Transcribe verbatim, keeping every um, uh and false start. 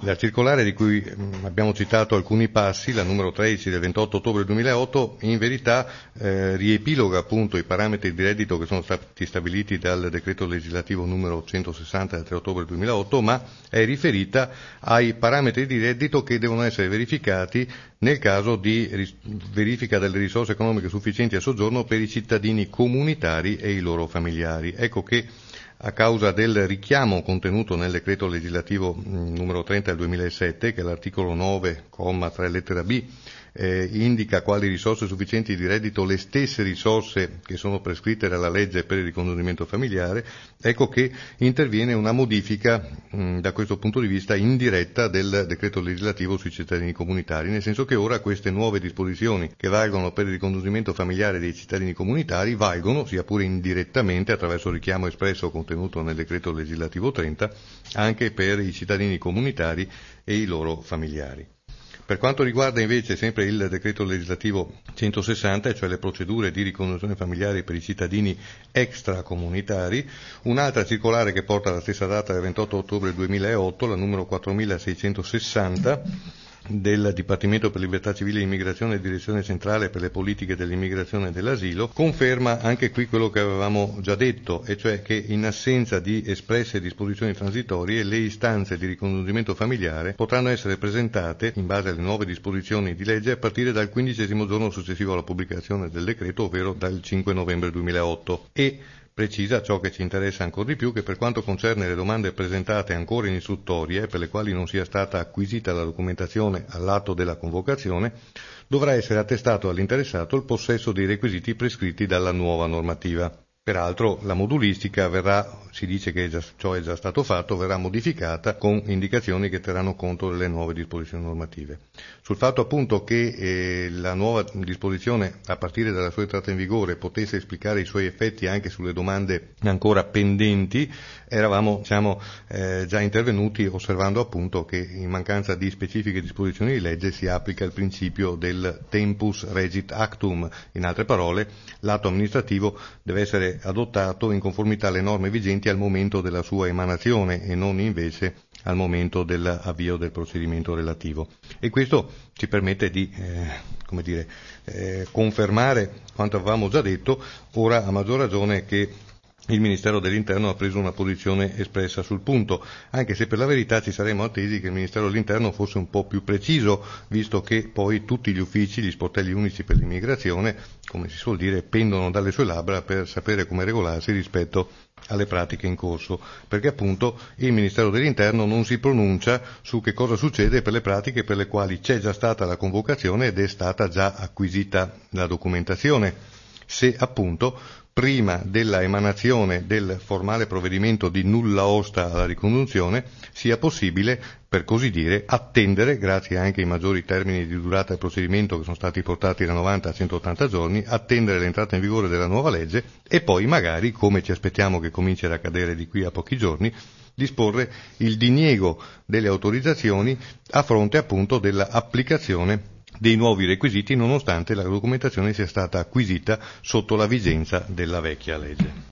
La circolare di cui abbiamo citato alcuni passi, la numero tredici del ventotto ottobre duemilaotto, in verità eh, riepiloga appunto i parametri di reddito che sono stati stabiliti dal decreto legislativo numero centosessanta del tre ottobre duemilaotto, ma è riferita ai parametri di reddito che devono essere verificati nel caso di ris- verifica delle risorse economiche sufficienti a soggiorno per i cittadini comunitari e i loro familiari. Ecco che a causa del richiamo contenuto nel decreto legislativo mh, numero trenta del duemilasette, che è l'articolo nove, comma tre, lettera B, eh, indica quali risorse sufficienti di reddito le stesse risorse che sono prescritte dalla legge per il ricongiungimento familiare, ecco che interviene una modifica mh, da questo punto di vista indiretta del decreto legislativo sui cittadini comunitari, nel senso che ora queste nuove disposizioni che valgono per il ricongiungimento familiare dei cittadini comunitari valgono, sia pure indirettamente, attraverso il richiamo espresso contenuto nel decreto legislativo trenta, anche per i cittadini comunitari e i loro familiari. Per quanto riguarda invece sempre il decreto legislativo centosessanta, cioè le procedure di ricongiunzione familiare per i cittadini extracomunitari, un'altra circolare che porta la stessa data del ventotto ottobre duemilaotto, la numero quattromilaseicentosessanta, del Dipartimento per Libertà Civile e Immigrazione e Direzione Centrale per le Politiche dell'Immigrazione e dell'Asilo, conferma anche qui quello che avevamo già detto, e cioè che in assenza di espresse disposizioni transitorie le istanze di ricongiungimento familiare potranno essere presentate in base alle nuove disposizioni di legge a partire dal quindicesimo giorno successivo alla pubblicazione del decreto, ovvero dal cinque novembre duemilaotto, e precisa ciò che ci interessa ancora di più, che per quanto concerne le domande presentate ancora in istruttorie, per le quali non sia stata acquisita la documentazione all'atto della convocazione, dovrà essere attestato all'interessato il possesso dei requisiti prescritti dalla nuova normativa. Peraltro la modulistica verrà, si dice che già, ciò è già stato fatto, verrà modificata con indicazioni che terranno conto delle nuove disposizioni normative. Sul fatto appunto che eh, la nuova disposizione, a partire dalla sua entrata in vigore, potesse esplicare i suoi effetti anche sulle domande ancora pendenti, eravamo diciamo, eh, già intervenuti osservando appunto che in mancanza di specifiche disposizioni di legge si applica il principio del tempus regit actum. In altre parole, l'atto amministrativo deve essere adottato in conformità alle norme vigenti al momento della sua emanazione e non invece al momento dell'avvio del procedimento relativo. E questo ci permette di eh, come dire, eh, confermare quanto avevamo già detto, ora a maggior ragione che il Ministero dell'Interno ha preso una posizione espressa sul punto, anche se per la verità ci saremmo attesi che il Ministero dell'Interno fosse un po' più preciso, visto che poi tutti gli uffici, gli sportelli unici per l'immigrazione, come si suol dire, pendono dalle sue labbra per sapere come regolarsi rispetto alle pratiche in corso, perché appunto il Ministero dell'Interno non si pronuncia su che cosa succede per le pratiche per le quali c'è già stata la convocazione ed è stata già acquisita la documentazione, se appunto prima della emanazione del formale provvedimento di nulla osta alla ricongiunzione sia possibile, per così dire, attendere, grazie anche ai maggiori termini di durata del procedimento che sono stati portati da novanta a centottanta giorni, attendere l'entrata in vigore della nuova legge e poi magari, come ci aspettiamo che cominci ad accadere di qui a pochi giorni, disporre il diniego delle autorizzazioni a fronte appunto dell'applicazione dei nuovi requisiti, nonostante la documentazione sia stata acquisita sotto la vigenza della vecchia legge.